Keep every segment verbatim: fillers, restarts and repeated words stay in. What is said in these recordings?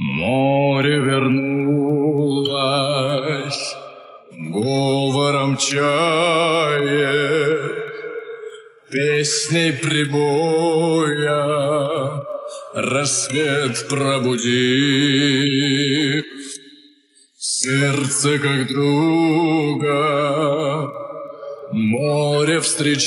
Море вернулось говором чаек, песней прибоя рассвет пробудив. Сердце как друга море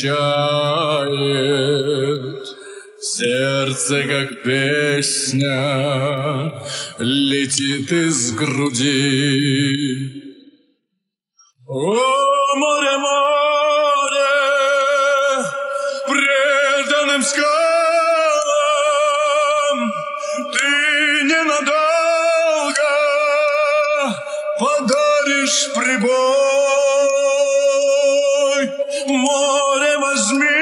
встречает, сердце как песня летит из груди. О, море, море, преданным скалам ты ненадолго подаришь прибой. Море, возьми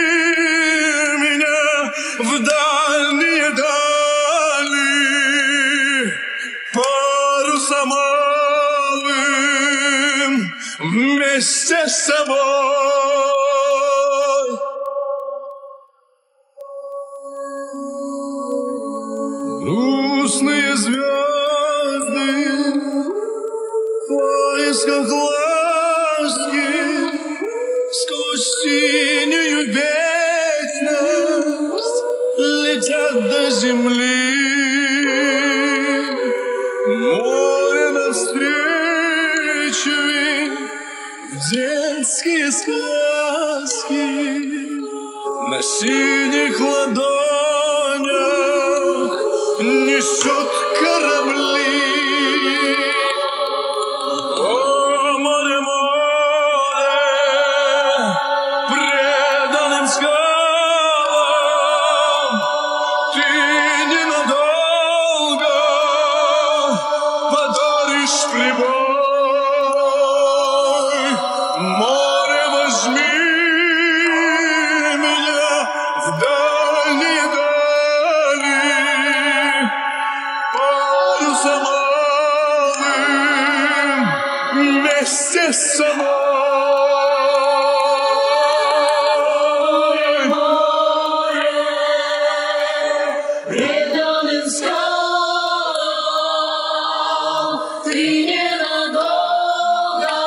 меня в дальние дали, парусом алым вместе с собой. Грустные звезды в поисках ласки сквозь синюю вечность летят до земли. Море навстречу им в детские сказки на синих ладонях несет корабли. О, море, море, преданным скалам ты ненадолго подаришь прибой. Море, возьми меня в дальние дали, парусом алым вместе с собой. Преданным скалам ты ненадолго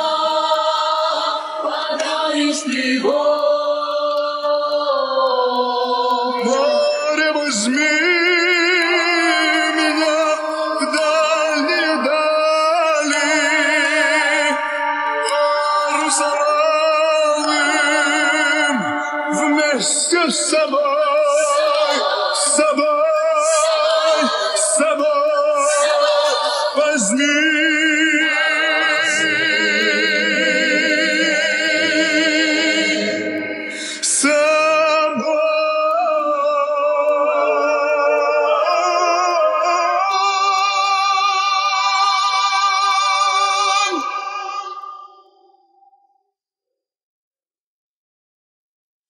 подаришь прибой. Море, возьми меня в дальние дали, парусом алым вместе с собой.